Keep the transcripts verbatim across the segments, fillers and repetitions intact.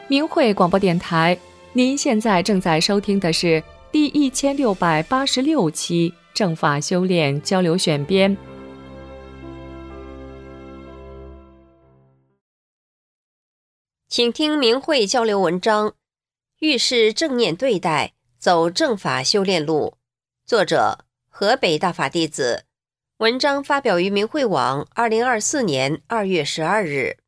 明慧广播电台，您现在正在收听的是第一千六百八十六期正法修炼交流选编。 请听明慧交流文章，遇事正念对待，走正法修炼路。作者：河北大法弟子。文章发表于明慧网二零二四年二月十二日。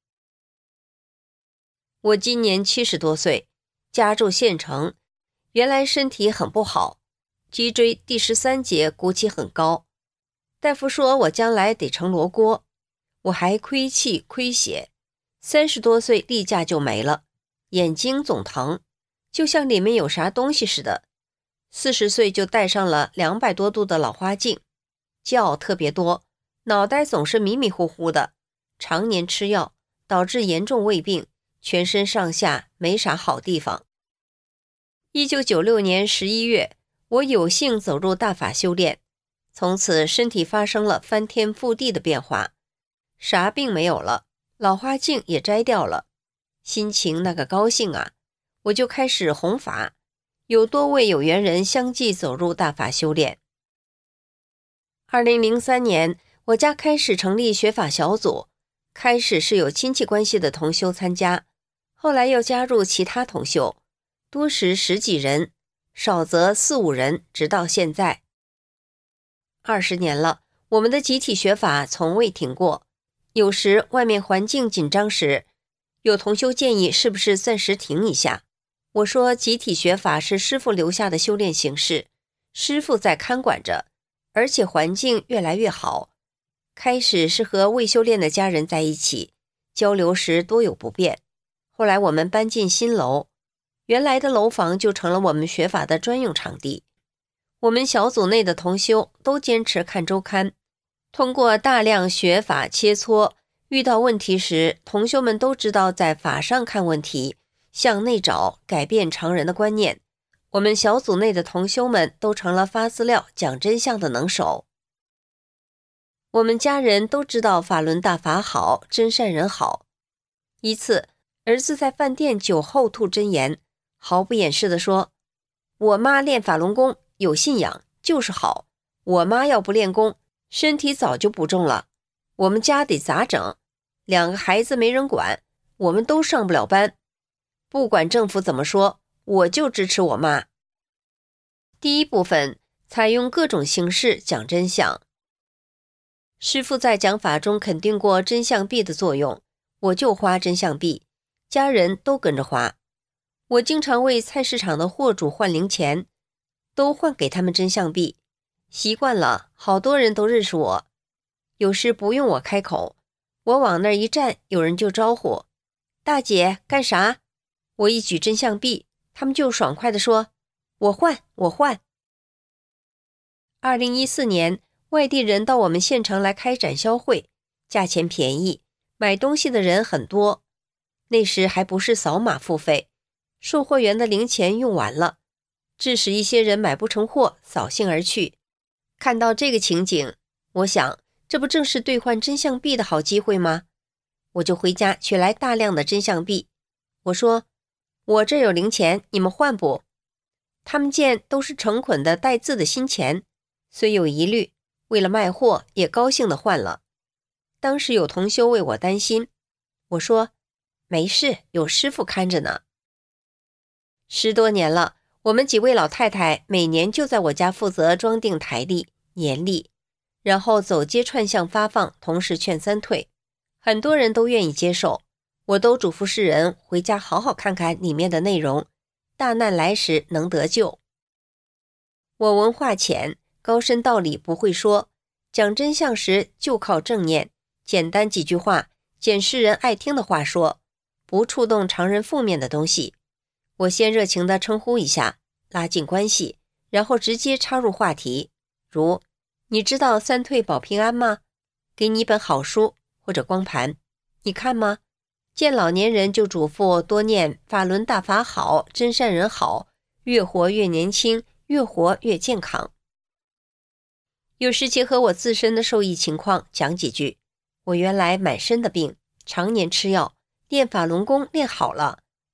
我今年七十多岁，家住县城，原来身体很不好，脊椎第十三节鼓起很高，大夫说我将来得成罗锅，我还亏气亏血，三十多岁例假就没了，眼睛总疼，就像里面有啥东西似的。四十岁就戴上了两百多度的老花镜，觉特别多，脑袋总是迷迷糊糊的，常年吃药，导致严重胃病，全身上下没啥好地方。一九九六年十一月，我有幸走入大法修炼，从此身体发生了翻天覆地的变化，啥病没有了，老花镜也摘掉了，心情那个高兴啊！我就开始弘法，有多位有缘人相继走入大法修炼。二零零三年，我家开始成立学法小组，开始是有亲戚关系的同修参加，后来又加入其他同修，多时十几人，少则四五人，直到现在。二十年了，我们的集体学法从未停过。有时外面环境紧张时，有同修建议是不是暂时停一下。我说集体学法是师父留下的修炼形式，师父在看管着，而且环境越来越好。开始是和未修炼的家人在一起，交流时多有不便。后来我们搬进新楼，原来的楼房就成了我们学法的专用场地。我们小组内的同修都坚持看周刊，通过大量学法切磋，遇到问题时，同修们都知道在法上看问题，向内找，改变常人的观念。我们小组内的同修们都成了发资料讲真相的能手。我们家人都知道法轮大法好，真善人好。一次，儿子在饭店酒后吐真言，毫不掩饰地说，我妈练法轮功，有信仰，就是好。我妈要不练功，身体早就不重了。我们家得咋整？两个孩子没人管，我们都上不了班。不管政府怎么说，我就支持我妈。第一部分，采用各种形式讲真相。师父在讲法中肯定过真相币的作用，我就花真相币，家人都跟着花。我经常为菜市场的货主换零钱，都换给他们真相币。习惯了，好多人都认识我。有时不用我开口，我往那儿一站，有人就招呼，大姐干啥？我一举真相币，他们就爽快地说，我换我换。二零一四年，外地人到我们县城来开展销会，价钱便宜，买东西的人很多。那时还不是扫码付费，售货员的零钱用完了，致使一些人买不成货，扫兴而去。看到这个情景，我想，这不正是兑换真相币的好机会吗？我就回家取来大量的真相币。我说，我这有零钱，你们换不？他们见都是成捆的带字的新钱，虽有疑虑，为了卖货也高兴地换了。当时有同修为我担心，我说，没事，有师父看着呢。十多年了，我们几位老太太每年就在我家负责装订台历、年历，然后走街串巷发放，同时劝三退，很多人都愿意接受。我都嘱咐世人回家好好看看里面的内容，大难来时能得救。我文化浅，高深道理不会说，讲真相时就靠正念，简单几句话，捡世人爱听的话说，不触动常人负面的东西。我先热情地称呼一下，拉近关系，然后直接插入话题，如你知道三退保平安吗？给你一本好书或者光盘，你看吗？见老年人就嘱咐多念法轮大法好，真善人好，越活越年轻，越活越健康。有时结合我自身的受益情况讲几句，我原来满身的病，常年吃药，练法轮功练好了，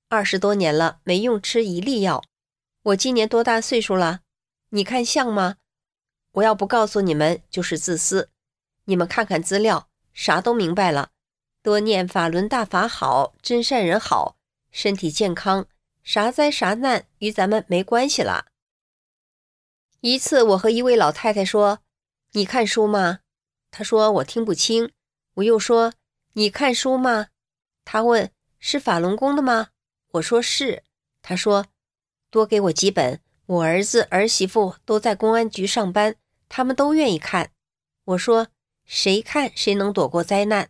二十多年了，没用吃一粒药。我今年多大岁数了？你看像吗？我要不告诉你们，就是自私。你们看看资料，啥都明白了。多念法轮大法好，真善人好，身体健康，啥灾啥难与咱们没关系了。一次我和一位老太太说，你看书吗？她说我听不清。我又说，你看书吗？她问，是法轮功的吗？我说是。她说，多给我几本，我儿子儿媳妇都在公安局上班，他们都愿意看。我说，谁看谁能躲过灾难。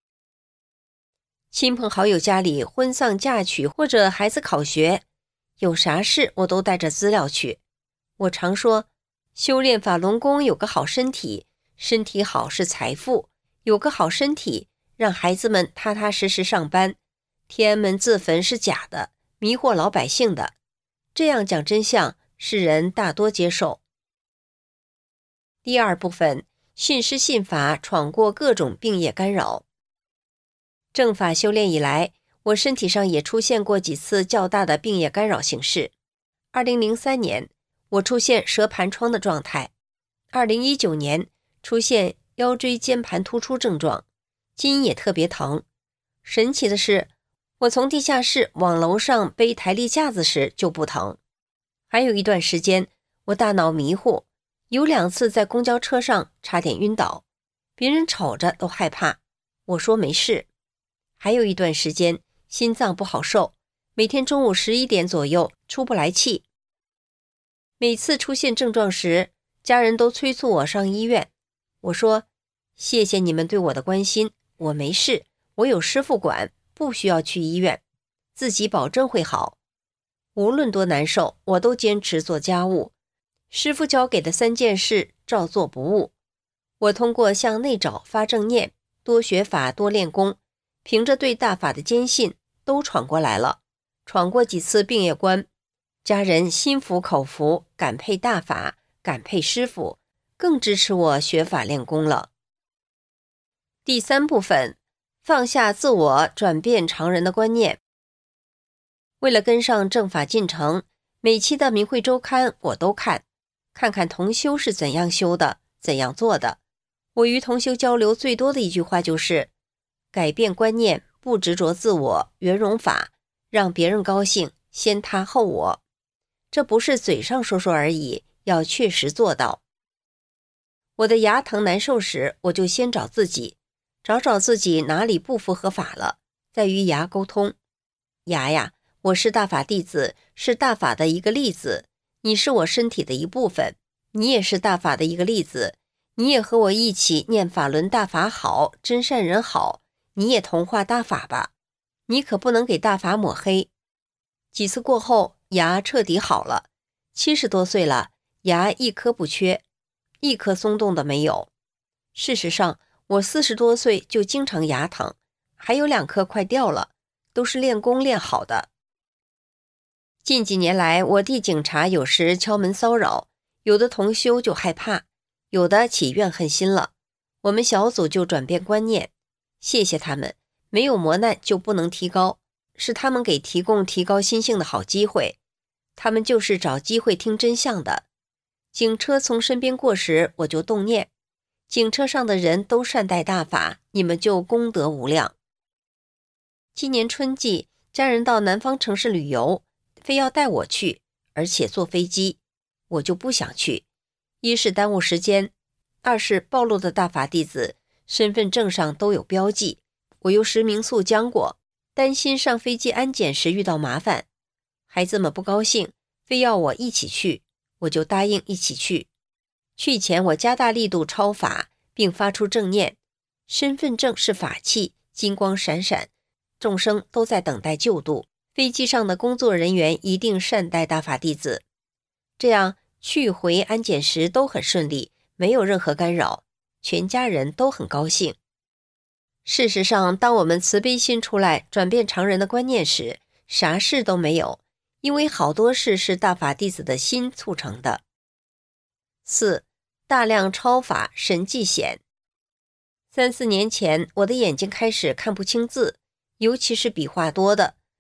亲朋好友家里婚丧嫁娶或者孩子考学，有啥事我都带着资料去。我常说，修炼法轮功有个好身体，身体好是财富，有个好身体，让孩子们踏踏实实上班，天安门自焚是假的，迷惑老百姓的，这样讲真相，世人大多接受。第二部分，信师信法，闯过各种病业干扰。正法修炼以来，我身体上也出现过几次较大的病业干扰形式。二零零三年，我出现蛇盘疮的状态；二零一九年出现腰椎间盘突出症状，筋也特别疼。神奇的是，我从地下室往楼上背台历架子时就不疼。还有一段时间，我大脑迷糊，有两次在公交车上差点晕倒，别人瞅着都害怕，我说没事。还有一段时间，心脏不好受，每天中午十一点左右出不来气。每次出现症状时，家人都催促我上医院。我说，谢谢你们对我的关心，我没事，我有师父管，不需要去医院，自己保证会好。无论多难受，我都坚持做家务，师父教给的三件事照做不误。我通过向内找发正念，多学法多练功，凭着对大法的坚信，都闯过来了，闯过几次病业关，家人心服口服，感佩大法，感佩师父，更支持我学法练功了。第三部分，放下自我，转变常人的观念。为了跟上正法进程，每期的明慧周刊我都看，看看同修是怎样修的，怎样做的。我与同修交流最多的一句话就是，改变观念，不执着自我，圆融法，让别人高兴，先他后我。这不是嘴上说说而已，要确实做到。我的牙疼难受时，我就先找自己，找找自己哪里不符合法了，再与牙沟通。牙呀，我是大法弟子，是大法的一个例子，你是我身体的一部分，你也是大法的一个例子，你也和我一起念法轮大法好，真善人好，你也同化大法吧，你可不能给大法抹黑。几次过后，牙彻底好了，七十多岁了，牙一颗不缺，一颗松动的没有。事实上，我四十多岁就经常牙疼，还有两颗快掉了，都是练功练好的。近几年来，我地警察有时敲门骚扰，有的同修就害怕，有的起怨恨心了，我们小组就转变观念，谢谢他们，没有磨难就不能提高，是他们给提供提高心性的好机会，他们就是找机会听真相的。警车从身边过时，我就动念，警车上的人都善待大法，你们就功德无量。今年春季，家人到南方城市旅游，非要带我去，而且坐飞机，我就不想去。一是耽误时间，二是暴露的大法弟子身份证上都有标记，我又实名诉浆过，担心上飞机安检时遇到麻烦。孩子们不高兴，非要我一起去，我就答应一起去。去前我加大力度抄法，并发出正念，身份证是法器，金光闪闪，众生都在等待救度，飞机上的工作人员一定善待大法弟子。这样去回安检时都很顺利，没有任何干扰，全家人都很高兴。事实上，当我们慈悲心出来，转变常人的观念时，啥事都没有，因为好多事是大法弟子的心促成的。四、大量抄法，神迹显。三四年前，我的眼睛开始看不清字，尤其是笔画多的，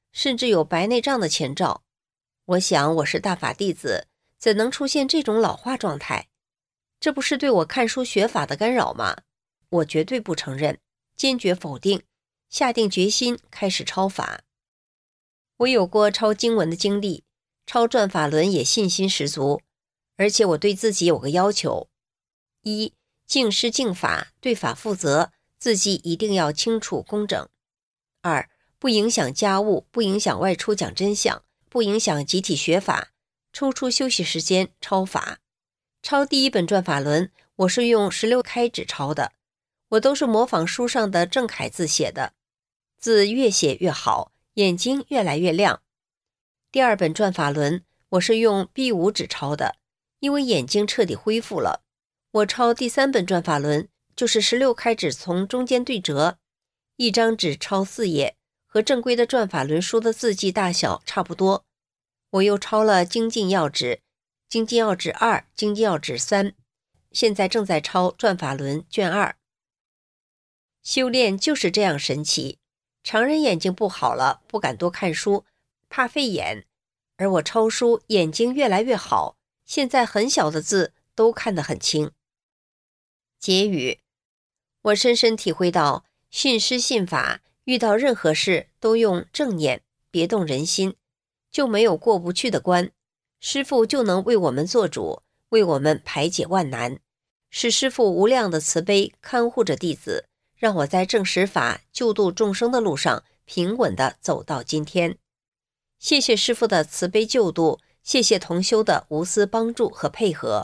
甚至有白内障的前兆。我想我是大法弟子，怎能出现这种老化状态？这不是对我看书学法的干扰吗？我绝对不承认，坚决否定，下定决心开始抄法。我有过抄经文的经历，抄转法轮也信心十足，而且我对自己有个要求：一、敬师敬法，对法负责，字迹一定要清楚工整；二、不影响家务，不影响外出讲真相，不影响集体学法，抽出休息时间抄法。抄第一本转法轮，我是用十六开纸抄的，我都是模仿书上的正楷字写的，字越写越好，眼睛越来越亮。第二本转法轮，我是用 B 五 纸抄的，因为眼睛彻底恢复了。我抄第三本转法轮，就是十六开纸从中间对折，一张纸抄四页，和正规的转法轮书的字迹大小差不多。我又抄了精进要旨、精进要旨二、精进要旨三，现在正在抄转法轮卷二。修炼就是这样神奇，常人眼睛不好了，不敢多看书，怕费眼，而我抄书眼睛越来越好，现在很小的字都看得很清。结语：我深深体会到，信师信法，遇到任何事都用正念，别动人心，就没有过不去的关，师父就能为我们做主，为我们排解万难，是师父无量的慈悲看护着弟子，让我在正实法救度众生的路上平稳地走到今天。谢谢师父的慈悲救度，谢谢同修的无私帮助和配合。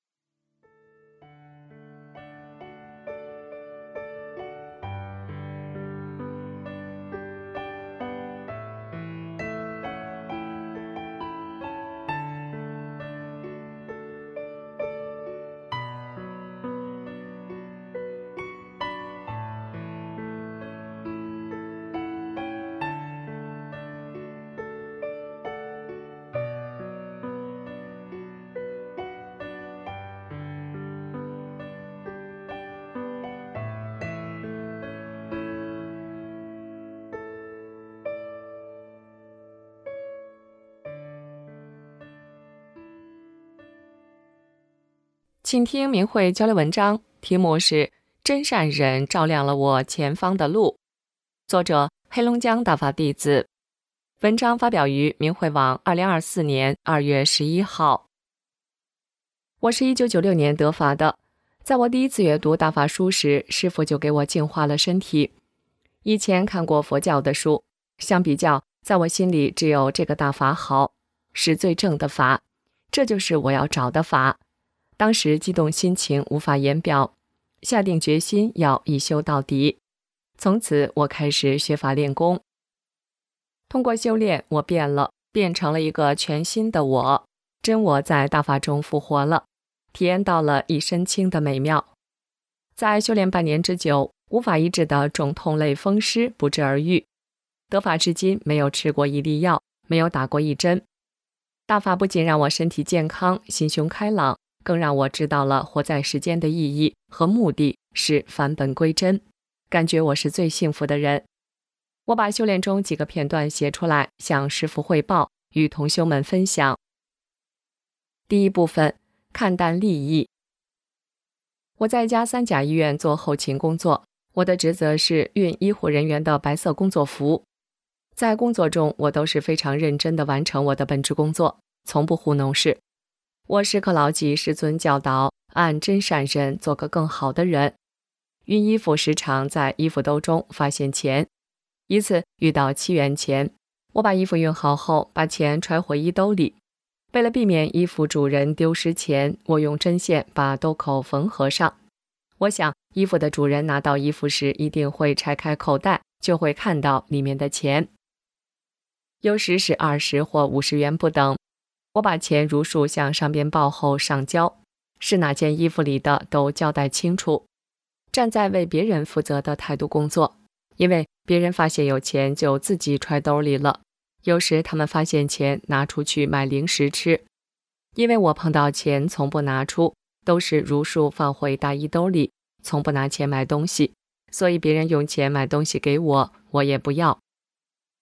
请听明慧交流文章，题目是真善忍照亮了我前方的路，作者黑龙江大法弟子。文章发表于明慧网二零二四年二月十一号。我是一九九六年得法的，在我第一次阅读大法书时，师父就给我净化了身体。以前看过佛教的书，相比较，在我心里只有这个大法好，是最正的法，这就是我要找的法。当时激动心情无法言表，下定决心要一修到底。从此我开始学法练功。通过修炼，我变了，变成了一个全新的我，真我在大法中复活了，体验到了一身轻的美妙。在修炼半年之久，无法医治的肿痛类风湿不治而愈，得法至今没有吃过一粒药，没有打过一针。大法不仅让我身体健康，心胸开朗，更让我知道了活在世间的意义和目的是返本归真，感觉我是最幸福的人。我把修炼中几个片段写出来，向师父汇报，与同修们分享。第一部分，看淡利益。我在一家三甲医院做后勤工作，我的职责是运医护人员的白色工作服。在工作中，我都是非常认真地完成我的本职工作，从不糊弄事。我时刻牢记师尊教导，按真善忍做个更好的人。运衣服时常在衣服兜中发现钱，一次遇到七元钱，我把衣服运好后，把钱揣回衣兜里。为了避免衣服主人丢失钱，我用针线把兜口缝合上。我想衣服的主人拿到衣服时一定会拆开口袋，就会看到里面的钱。有时是二十或五十元不等。我把钱如数向上边报后上交，是哪件衣服里的都交代清楚，站在为别人负责的态度工作。因为别人发现有钱就自己揣兜里了，有时他们发现钱拿出去买零食吃。因为我碰到钱从不拿出，都是如数放回大衣兜里，从不拿钱买东西，所以别人用钱买东西给我，我也不要。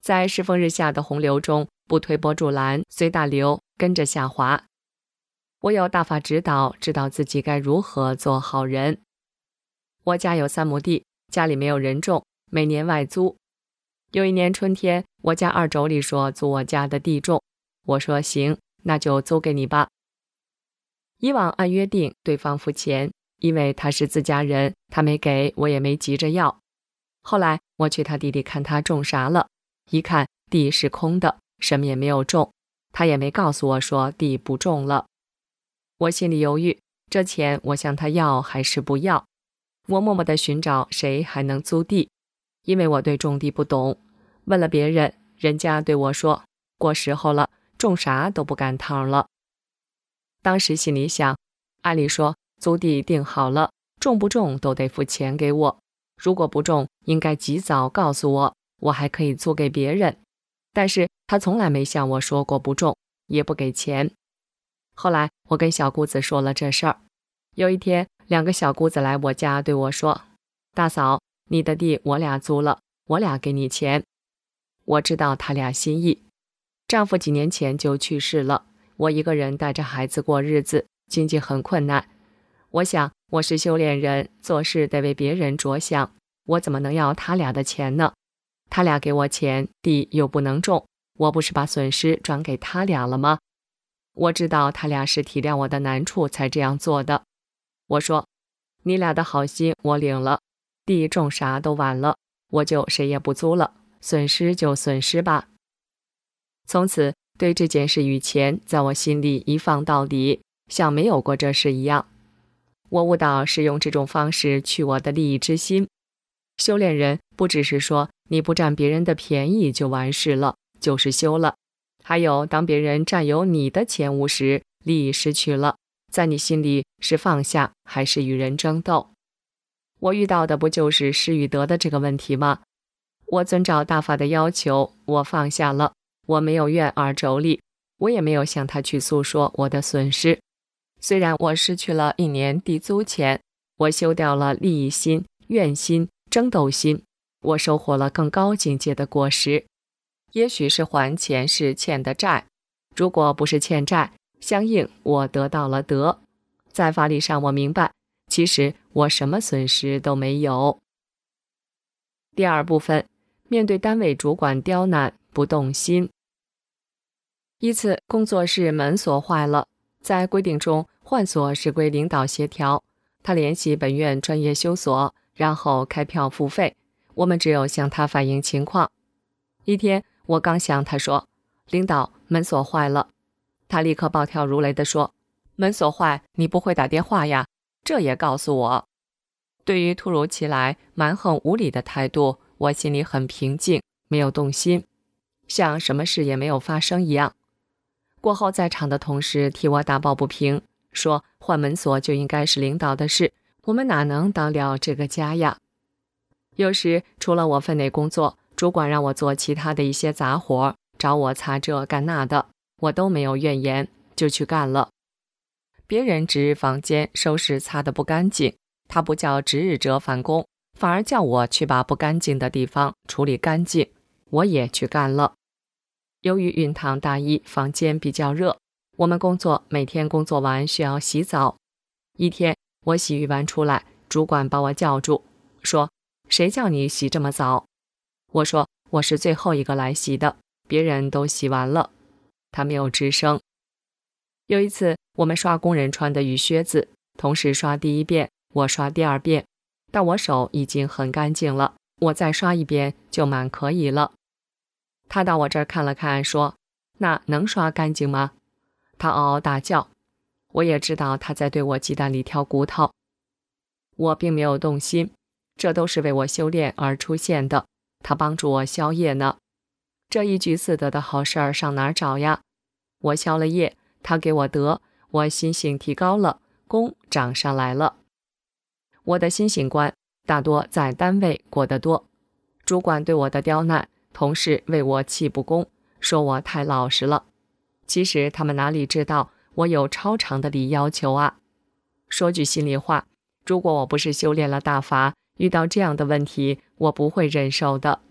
在世风日下的洪流中，不推波助澜，随大流跟着下滑。我有大法指导，知道自己该如何做好人。我家有三亩地，家里没有人种，每年外租。有一年春天，我家二妯娌说租我家的地种，我说行，那就租给你吧。以往按约定对方付钱，因为他是自家人，他没给我也没急着要。后来我去他地里看他种啥了，一看地是空的，什么也没有种，他也没告诉我说地不种了。我心里犹豫，这钱我向他要还是不要？我默默地寻找谁还能租地，因为我对种地不懂。问了别人，人家对我说过时候了，种啥都不赶趟了。当时心里想，按理说租地定好了，种不种都得付钱给我，如果不种应该及早告诉我，我还可以租给别人。但是他从来没向我说过不种，也不给钱。后来我跟小姑子说了这事儿，有一天两个小姑子来我家对我说，大嫂，你的地我俩租了，我俩给你钱。我知道他俩心意，丈夫几年前就去世了，我一个人带着孩子过日子，经济很困难。我想我是修炼人，做事得为别人着想，我怎么能要他俩的钱呢？他俩给我钱，地又不能种，我不是把损失转给他俩了吗？我知道他俩是体谅我的难处才这样做的。我说，你俩的好心我领了，地种啥都晚了，我就谁也不租了，损失就损失吧。从此对这件事与钱在我心里一放到底，像没有过这事一样。我悟道是用这种方式去我的利益之心。修炼人不只是说你不占别人的便宜就完事了，就是修了。还有当别人占有你的钱物时，利益失去了，在你心里是放下还是与人争斗？我遇到的不就是失与得的这个问题吗？我遵照大法的要求，我放下了，我没有怨二妯娌，我也没有向他去诉说我的损失。虽然我失去了一年地租钱，我修掉了利益心、怨心、争斗心，我收获了更高境界的果实。也许是还前世欠的债，如果不是欠债，相应我得到了德。在法理上我明白，其实我什么损失都没有。第二部分，面对单位主管刁难，不动心。一次工作室门锁坏了，在规定中换锁是归领导协调，他联系本院专业修锁，然后开票付费，我们只有向他反映情况。一天我刚向他说，领导，门锁坏了，他立刻暴跳如雷地说，门锁坏你不会打电话呀，这也告诉我。对于突如其来蛮横无理的态度，我心里很平静，没有动心，像什么事也没有发生一样。过后在场的同事替我打抱不平，说换门锁就应该是领导的事，我们哪能当了这个家呀？有时除了我分内工作，主管让我做其他的一些杂活，找我擦这干那的，我都没有怨言，就去干了。别人值日房间收拾擦得不干净，他不叫值日者返工，反而叫我去把不干净的地方处理干净，我也去干了。由于孕堂大衣房间比较热，我们工作每天工作完需要洗澡。一天我洗浴完出来，主管把我叫住，说谁叫你洗这么早？我说我是最后一个来洗的，别人都洗完了。他没有吱声。有一次我们刷工人穿的雨靴子，同时刷第一遍，我刷第二遍，但我手已经很干净了，我再刷一遍就满可以了。他到我这儿看了看，说那能刷干净吗？他嗷嗷大叫，我也知道他在对我鸡蛋里挑骨头。我并没有动心，这都是为我修炼而出现的，他帮助我消业呢。这一举四得的好事儿上哪儿找呀？我消了业，他给我德，我心性提高了，功涨上来了。我的心性观大多在单位过得多，主管对我的刁难，同事为我气不公，说我太老实了。其实他们哪里知道我有超长的礼要求啊。说句心里话，如果我不是修炼了大法，遇到这样的问题我不会忍受的。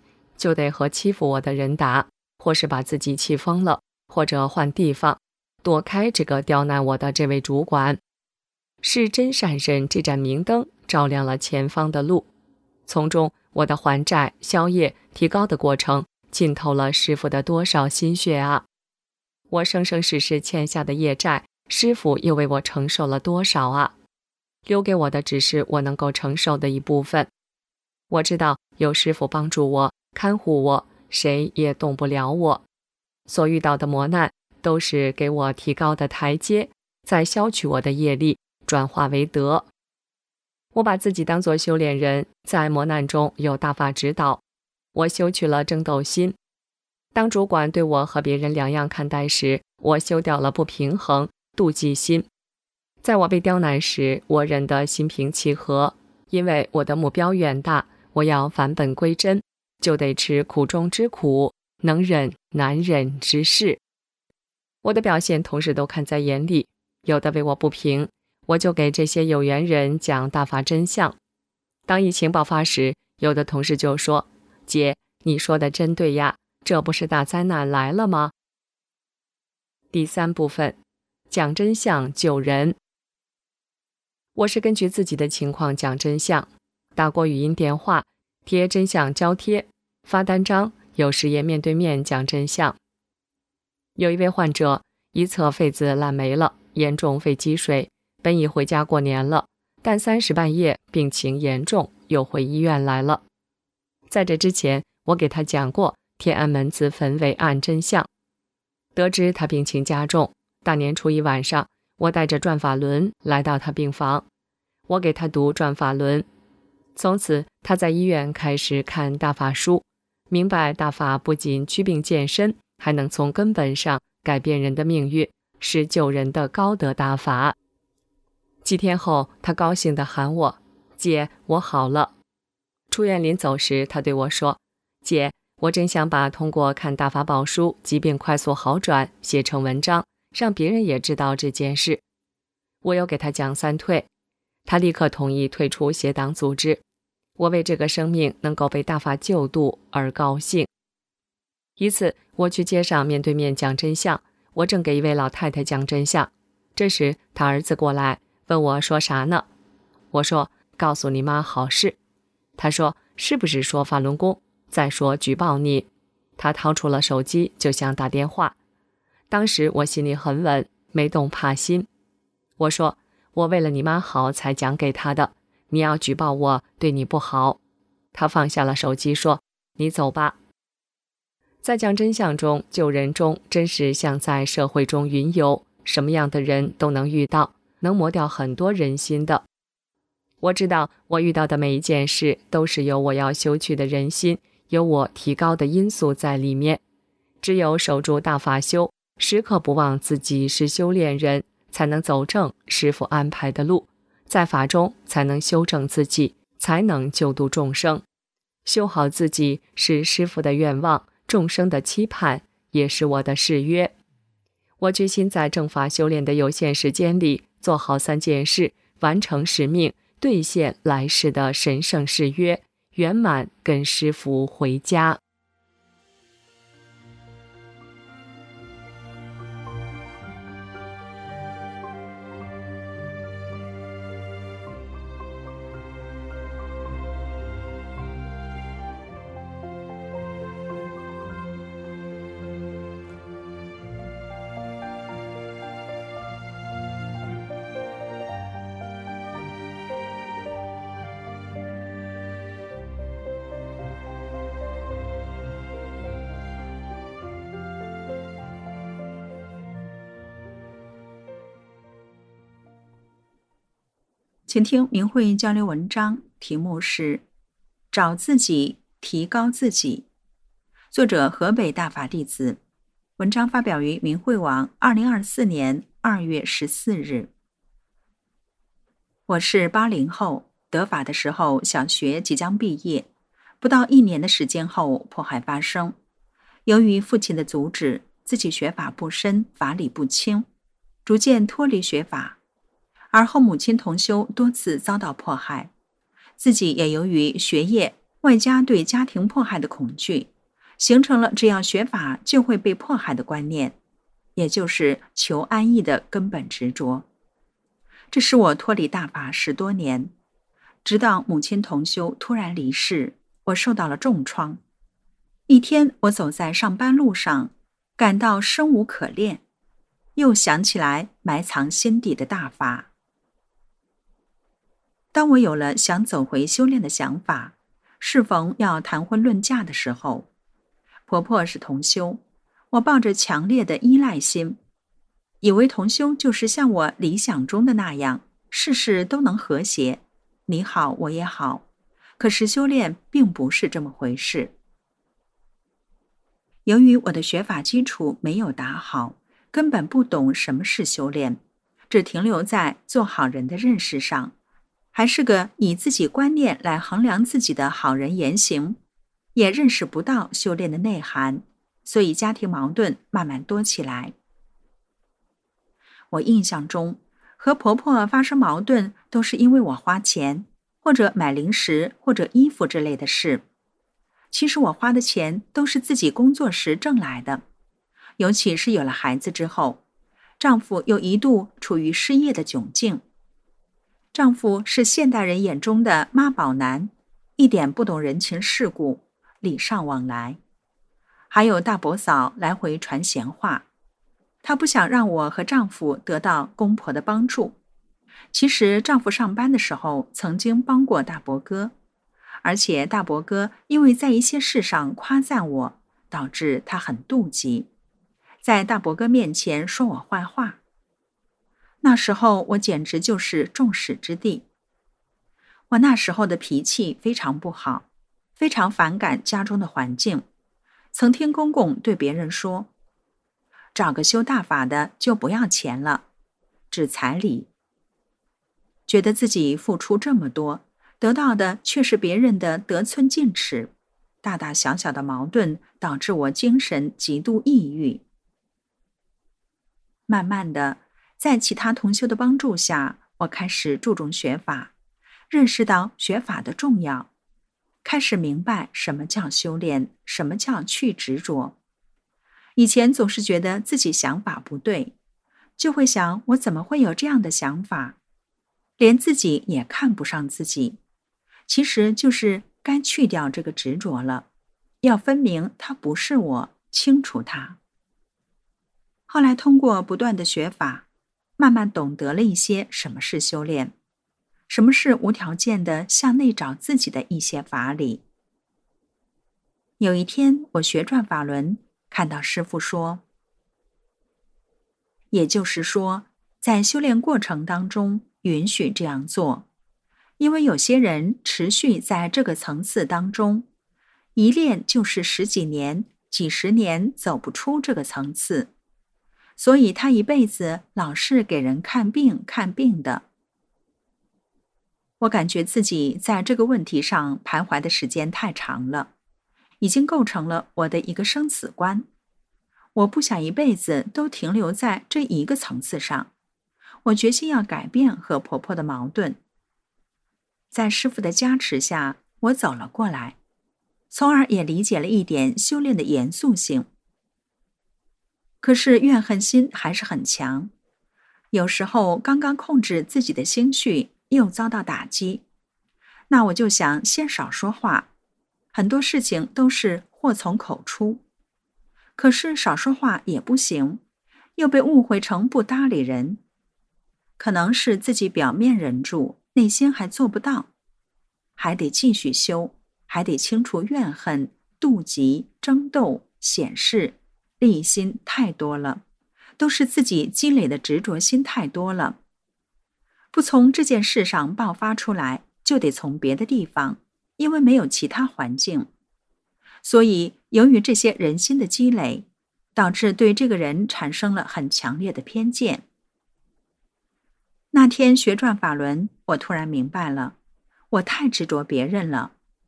就得和欺负我的人打，或是把自己气疯了，或者换地方，躲开这个刁难我的这位主管。是真善人这盏明灯照亮了前方的路，从中我的还债、消业、提高的过程浸透了师傅的多少心血啊！我生生世世欠下的业债，师傅又为我承受了多少啊！留给我的只是我能够承受的一部分。我知道有师傅帮助我、看护我，谁也动不了我。所遇到的磨难都是给我提高的台阶，在消去我的业力，转化为德。我把自己当作修炼人，在磨难中有大法指导，我修去了争斗心。当主管对我和别人两样看待时，我修掉了不平衡、妒忌心。在我被刁难时，我忍得心平气和，因为我的目标远大，我要返本归真，就得吃苦中之苦，能忍难忍之事。我的表现同事都看在眼里，有的为我不平，我就给这些有缘人讲大法真相。当疫情爆发时，有的同事就说：姐，你说的真对呀，这不是大灾难来了吗？第三部分，讲真相救人。我是根据自己的情况讲真相，打过语音电话，贴真相胶贴，发单张，有时也面对面讲真相。有一位患者一侧肺子烂没了，严重肺积水，本已回家过年了，但三时半夜病情严重，又回医院来了。在这之前，我给他讲过天安门自焚为案真相。得知他病情加重，大年初一晚上，我带着转法轮来到他病房，我给他读转法轮。从此他在医院开始看大法书，明白大法不仅祛病健身，还能从根本上改变人的命运，是救人的高德大法。几天后，他高兴地喊我：姐，我好了。出院临走时，他对我说：姐，我真想把通过看大法宝书疾病快速好转写成文章，让别人也知道这件事。我又给他讲三退，他立刻同意退出邪党组织。我为这个生命能够被大法救度而高兴。一次，我去街上面对面讲真相，我正给一位老太太讲真相，这时他儿子过来问我说啥呢？我说：告诉你妈好事。他说：是不是说法轮功？再说举报你。他掏出了手机就想打电话。当时我心里很稳，没动怕心。我说：我为了你妈好才讲给他的，你要举报我对你不好。他放下了手机说：你走吧。在讲真相中救人中，真是像在社会中云游，什么样的人都能遇到，能磨掉很多人心的。我知道我遇到的每一件事都是有我要修去的人心，有我提高的因素在里面。只有守住大法修，时刻不忘自己是修炼人，才能走正师父安排的路，在法中才能修正自己，才能救度众生。修好自己是师父的愿望，众生的期盼，也是我的誓约。我决心在正法修炼的有限时间里，做好三件事，完成使命，兑现来世的神圣誓约，圆满跟师父回家。 请听明慧交流文章，题目是找自己，提高自己。作者河北大法弟子。文章发表于明慧网二零二四年二月十四日。我是八零后，得法的时候小学即将毕业，不到一年的时间后迫害发生。由于父亲的阻止，自己学法不深，法理不清，逐渐脱离学法。而后母亲同修多次遭到迫害，自己也由于学业外加对家庭迫害的恐惧， 形成了只要学法就会被迫害的观念，也就是求安逸的根本执着。这使我脱离大法十多年，直到母亲同修突然离世，我受到了重创。一天，我走在上班路上，感到生无可恋，又想起来埋藏心底的大法。当我有了想走回修炼的想法，适逢要谈婚论嫁的时候，婆婆是同修，我抱着强烈的依赖心，以为同修就是像我理想中的那样，事事都能和谐，你好我也好。可是修炼并不是这么回事。由于我的学法基础没有打好，根本不懂什么是修炼，只停留在做好人的认识上，还是个以自己观念来衡量自己的好人言行，也认识不到修炼的内涵，所以家庭矛盾慢慢多起来。我印象中，和婆婆发生矛盾都是因为我花钱，或者买零食或者衣服之类的事。其实我花的钱都是自己工作时挣来的，尤其是有了孩子之后，丈夫又一度处于失业的窘境。丈夫是现代人眼中的妈宝男，一点不懂人情世故，礼尚往来。还有大伯嫂来回传闲话，她不想让我和丈夫得到公婆的帮助。其实丈夫上班的时候曾经帮过大伯哥，而且大伯哥因为在一些事上夸赞我，导致他很妒忌，在大伯哥面前说我坏话。那时候我简直就是众矢之的。我那时候的脾气非常不好，非常反感家中的环境，曾听公公对别人说，找个修大法的就不要钱了，只彩礼。觉得自己付出这么多，得到的却是别人的得寸进尺，大大小小的矛盾导致我精神极度抑郁。慢慢的，在其他同修的帮助下，我开始注重学法，认识到学法的重要，开始明白什么叫修炼，什么叫去执着。以前总是觉得自己想法不对，就会想我怎么会有这样的想法，连自己也看不上自己。其实就是该去掉这个执着了，要分明它不是我，清楚它。后来通过不断的学法，慢慢懂得了一些什么是修炼，什么是无条件的向内找自己的一些法理。有一天我学转法轮，看到师父说，也就是说，在修炼过程当中允许这样做，因为有些人持续在这个层次当中，一练就是十几年、几十年走不出这个层次，所以他一辈子老是给人看病看病的。我感觉自己在这个问题上徘徊的时间太长了，已经构成了我的一个生死观。我不想一辈子都停留在这一个层次上，我决心要改变和婆婆的矛盾。在师父的加持下，我走了过来，从而也理解了一点修炼的严肃性。可是怨恨心还是很强，有时候刚刚控制自己的心绪又遭到打击，那我就想先少说话，很多事情都是祸从口出。可是少说话也不行，又被误会成不搭理人。可能是自己表面忍住，内心还做不到，还得继续修，还得清除怨恨、妒忌、争斗、显示、利心太多了，都是自己积累的执着心太多了。不从这件事上爆发出来，就得从别的地方，因为没有其他环境。所以由于这些人心的积累，导致对这个人产生了很强烈的偏见。那天学转法轮，我突然明白了，我太执着别人了。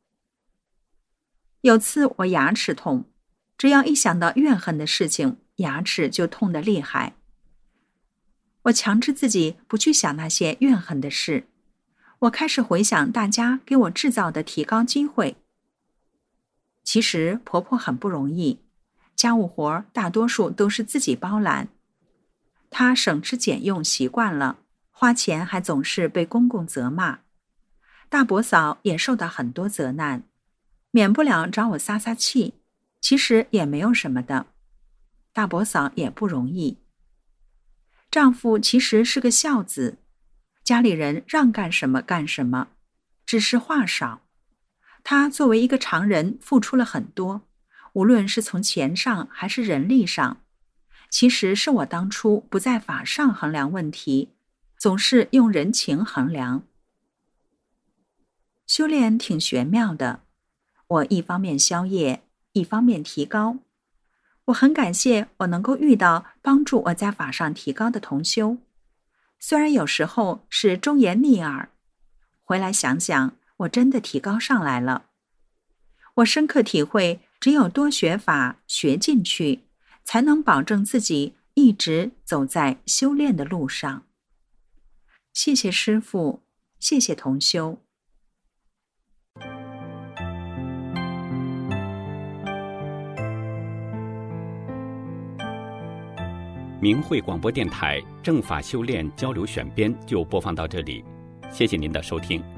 有次我牙齿痛，只要一想到怨恨的事情，牙齿就痛得厉害。我强制自己不去想那些怨恨的事，我开始回想大家给我制造的提高机会。 其实婆婆很不容易，家务活大多数都是自己包揽。她省吃俭用习惯了，花钱还总是被公公责骂。大伯嫂也受到很多责难，免不了找我撒撒气，其实也没有什么的。大伯嫂也不容易。丈夫其实是个孝子，家里人让干什么干什么，只是话少。他作为一个常人付出了很多，无论是从钱上还是人力上。其实是我当初不在法上衡量问题，总是用人情衡量。修炼挺玄妙的，我一方面消业，一方面提高。我很感谢我能够遇到帮助我在法上提高的同修，虽然有时候是忠言逆耳，回来想想，我真的提高上来了。我深刻体会，只有多学法，学进去，才能保证自己一直走在修炼的路上。谢谢师父，谢谢同修。 明慧广播电台正法修炼交流选编就播放到这里，谢谢您的收听。